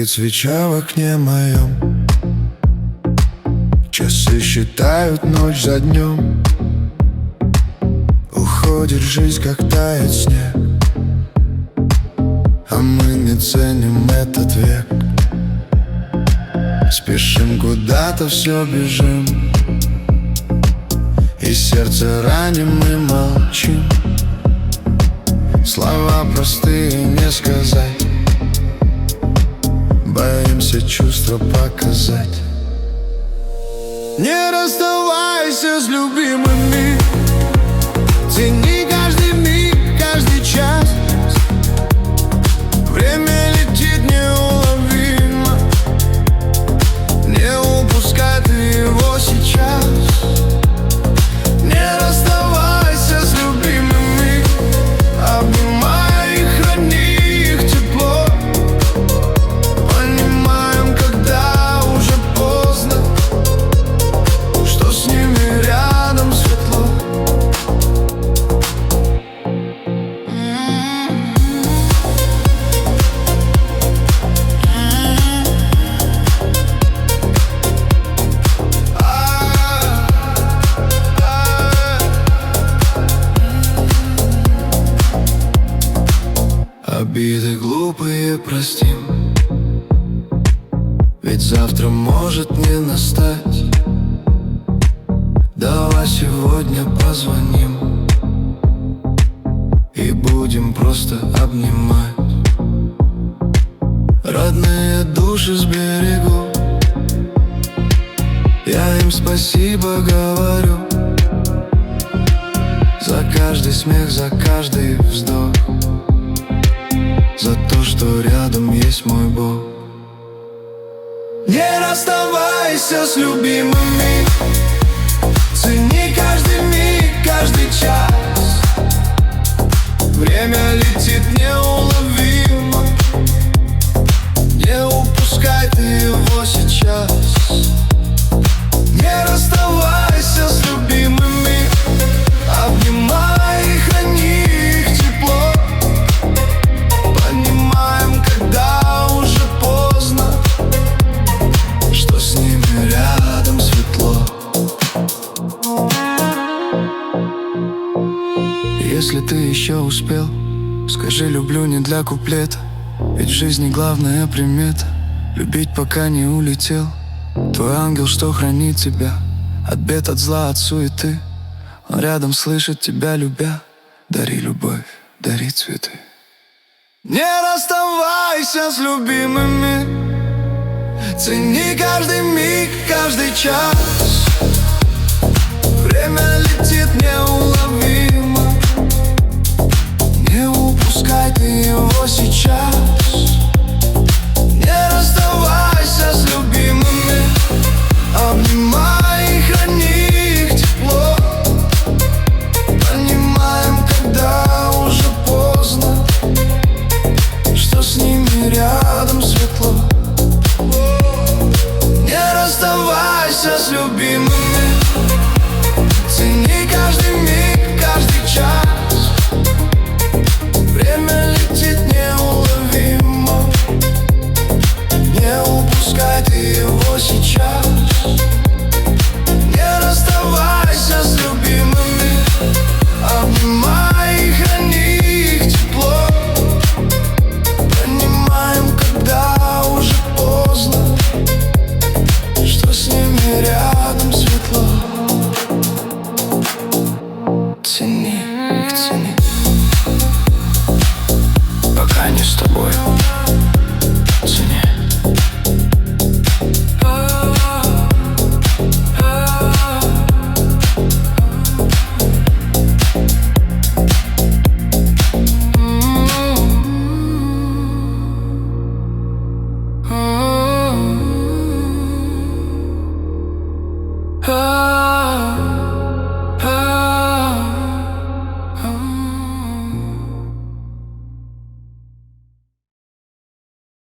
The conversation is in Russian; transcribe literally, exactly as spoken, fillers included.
Горит свеча в окне моем, часы считают ночь за днем. Уходит жизнь, как тает снег, а мы не ценим этот век. Спешим куда-то, все бежим, и сердце раним, мы молчим. Слова простые не сказать, боимся чувства показать. Не расставайся с любимыми, цени каждый миг, каждый час. Время летит неуловимо, не упускай ты его сейчас. Не расставайся с любимыми, обнимай их, храни их тепло. Понимаем, когда уже поздно, что с ними рядом светло. Обиды глупые простим, ведь завтра может не настать. Давай сегодня позвоним и будем просто обнимать. Родные души сберегу, я им спасибо говорю за каждый смех, за каждый вздох, за то, что рядом есть мой Бог. Не расставайся с любимыми, цени каждый миг, каждый час. Время летит неуловимо, не упускай ты его сейчас. Не расставайся с любимыми, обнимай и храни их тепло. Понимаем, когда уже поздно, что с ними рядом светло. Если ты еще успел, скажи люблю не для куплета, ведь в жизни главная примета — любить, пока не улетел. Твой ангел, что хранит тебя от бед, от зла, от суеты. Он рядом, слышит тебя, любя. Дари любовь, дари цветы. Не расставайся с любимыми, цени каждый миг, каждый час.